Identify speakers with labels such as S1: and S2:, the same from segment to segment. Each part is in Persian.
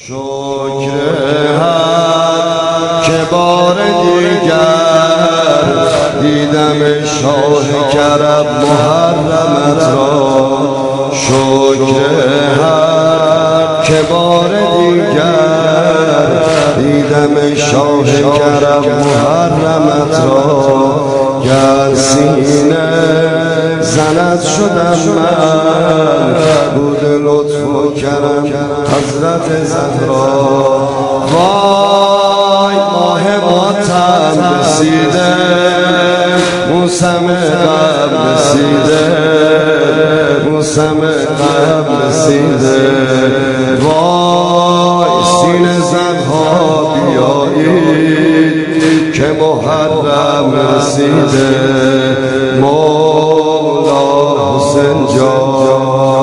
S1: شکر که بار دیگر دیدم شاه کرم محرمت را. شکر که بار دیگر دیدم شاه کرم محرمت را. گر سینه زند شدم من بود لطف و کرم حضرت زهرا. وای ماه ماتم رسیده، موسم غم رسیده، موسم غم رسیده. وای سینه زنها بیایید که محرم رسیده. مولا حسین جان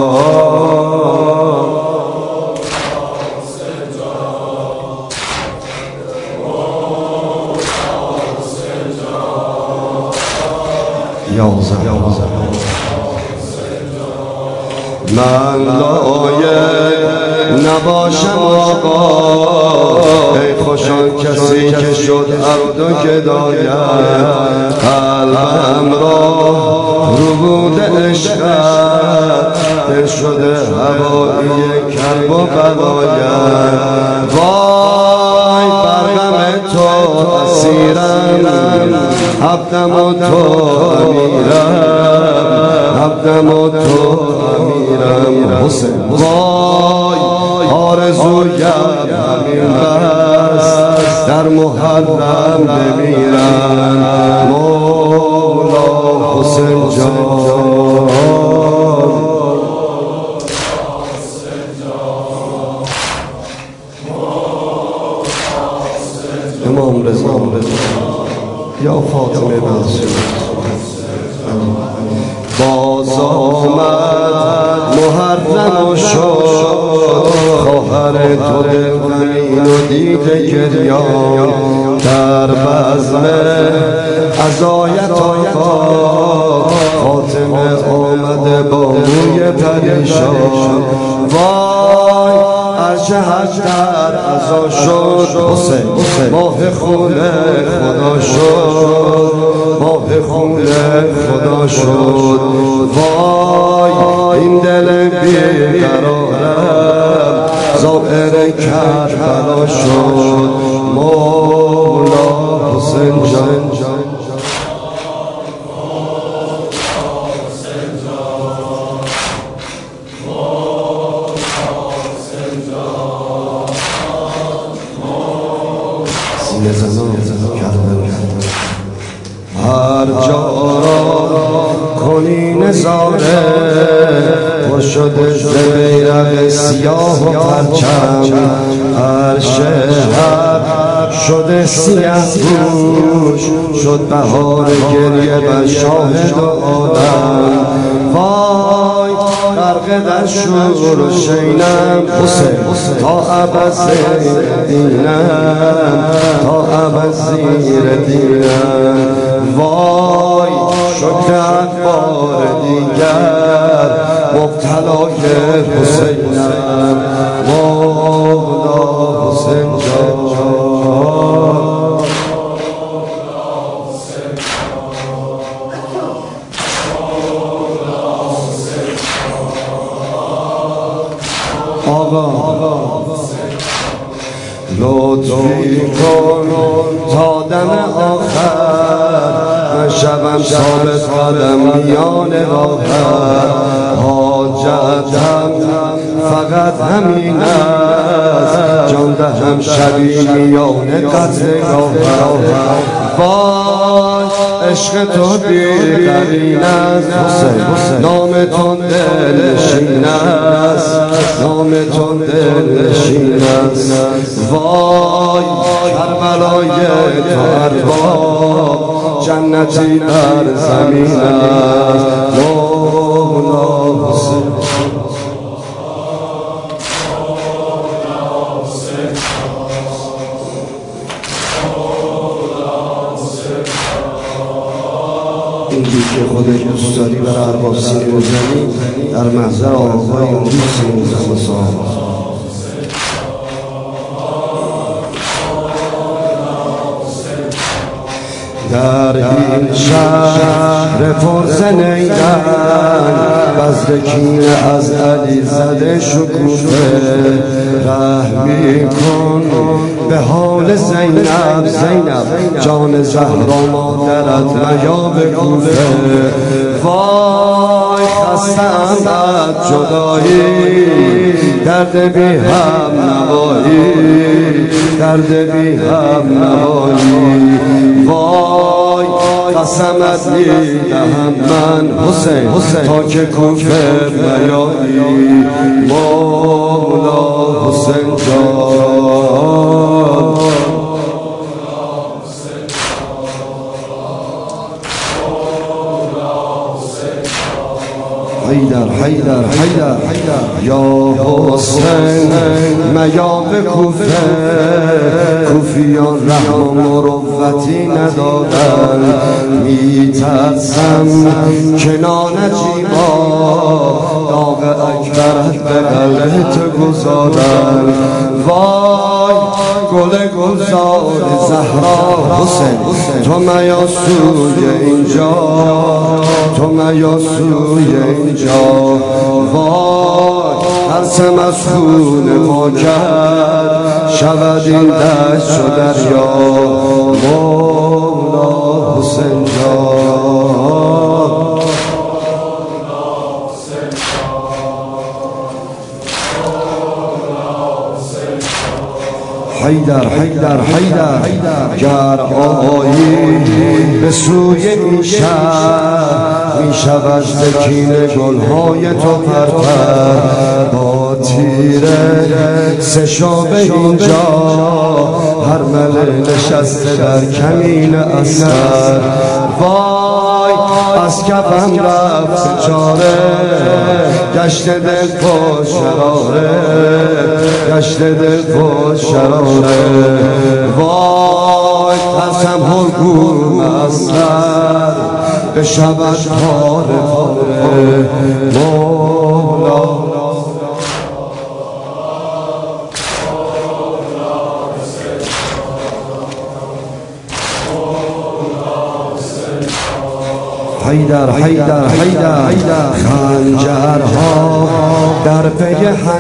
S1: من لایق نباشم آقا، ای خوشان کسی که شد عبد و گدایت. قلبم را رو بوده عشقت، دل شده هوایی کرب و بلایت. وای برغم تو اسیرم، عبدم و تو امیرم، عبدم و تو امیرم. حسین وای آرزویم همین بس، در محرم بمیرم. مولا حسین جان امام رضا یا فاطمه بزرگ باز آمد محرم و شد، خواهر تو دل غمین و دیده گریان. در بزم عزایت آقا فاطمه آمده با موی پریشان. وای عرش حج در عزا شد، ماه خون خدا شد، ماه خون خدا شد. وای این دل بیقرارم ظاهر کربلا شد. مولا حسین جان هر جا را کنی نظاره، خوش شده ز بیرق سیاه و پرچم. هر شهر شده سیاه پوش، شد بهار گریه بر شاهد و آدم. وای غرق در شور و شینم تا ابد دینم، تا ابد زیر دینم. وای شکر بار دیگر مبتلای حسینم. مولا حسین جان آقا لطفی کن تا دم آخر، من شبم ثابت قدم میان راهت. حاجتم فقط همین است، جان دهم شبی میان قطر راهت. وای عشق تو بی‌قرین است، نام تو دلنشین است، نام تو دلنشین است. وای کربلای تو ارباب جنتی بر زمین است. مولا حسین اینجی که خودش دوست داری برای ارباب سینه بزنی در محضر آقای اون دوست سینه بزن. در این شهر پرز نیرنگ بذر کینه از علی زده شکوفه رحمی کن به حال زینب جان زهرا مادرت میا به کوفه وای خستم از جدایی درد بی هم نوایی درد بی هم نوایی وای قسمت میدهم من حسین تا که کوفه بیایی مولا حسین جان حیدر یا حسین میا به کوفه کوفیان رحم و مروتی ندادن میترسم کنار نجیبا داغ اکبرت به قلبت گذارن وای گل گلزار زهرا حسین تو میا سوی اینجا تو میا سوی اینجا وای هرچم از خون ما کرد شود این دشت و دریا مولا حسین جان حیدر گر آیی به سوی این شهر می شود سکین گلهای تو پرپر با تیره سشابه اینجا هر مله نشسته در کمین اسکر وای از کفم رفت چاره گشت دل پر شراره گشت دل پر شراره وای قسم هرگون اصلا بشود پاره پاره مولا حیدر خنجرها در پی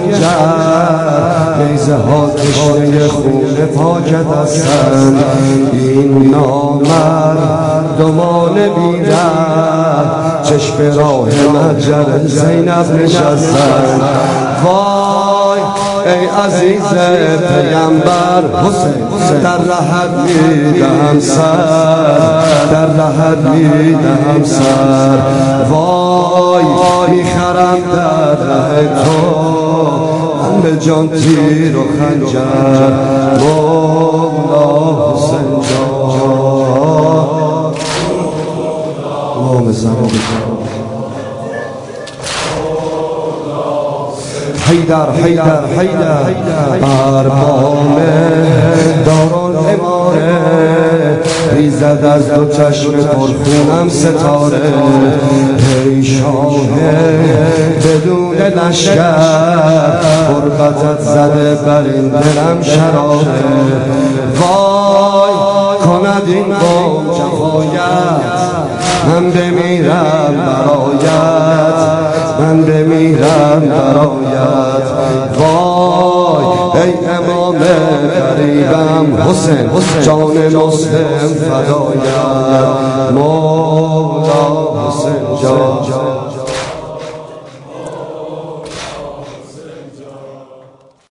S1: حنجر نیزه ها تشنه خون پاکت هستند این نامرد دمان بیرد چشم راه مجر زینب نشستند وای ای عزیز پیامبر حسین در رهت میدهم سر در رهت میدهم سر وای میخرم در ره تو من به جان تیر و خنجر مولا حسین جان اللهم زمان حیدر بر بام دارالاماره ریزد از دو چشم پرخونم ستاره ای شاه بدون لشکر غربتت زده بر این دلم شراره وای کند این قوم جفایت من بمیرم برایت من بمیرم برایت وای ای امام غریبم حسین جان مسلم فدایت